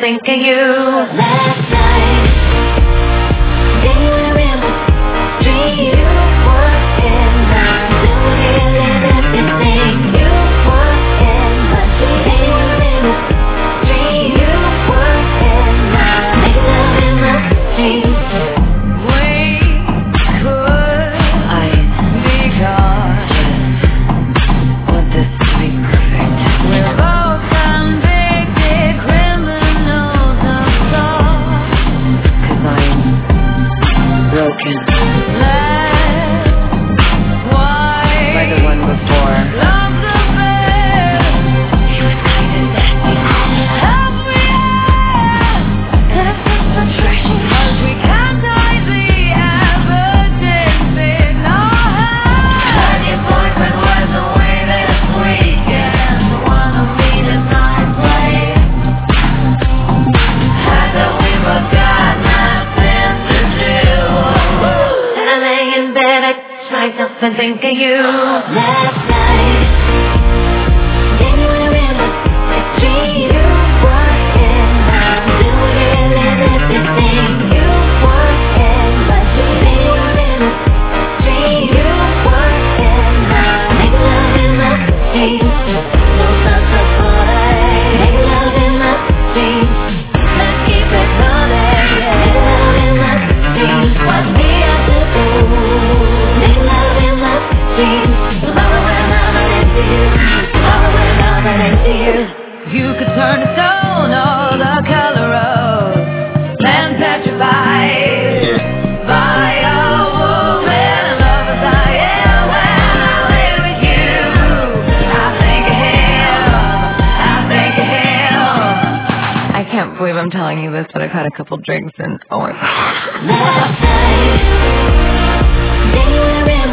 think of you. Last night, then you were in the street. You walked in, I'm doing everything you want in my dream. Then you were in the street. You walked in, I'm making love in my dreams. Broken. By the one before. He was kind of nasty. Help me out. Could have been so trashy. Cause we can't hide the evidence in our head. Heard your boyfriend was away this weekend. The one who made a night play. Had that we both got nothing to do. And I lay in bed, I touch myself and think of you. Last night, then you were in the street. You walked in, I'm doing everything you want in my dream. Then you were in the street. You walked in, I'm making love in my dreams. No sunset party, making love in my dreams. Let's keep it rolling, making love in my dreams. Watch me out the room, making love in my dreams. Tomorrow when I'm into you, tomorrow when I'm into you. You could turn a stone or the color of man petrified by a woman. Love as I am when I lay with you. I think of him, I think of him. I can't believe I'm telling you this, but I've had a couple drinks and oh my gosh. Last night, then you were in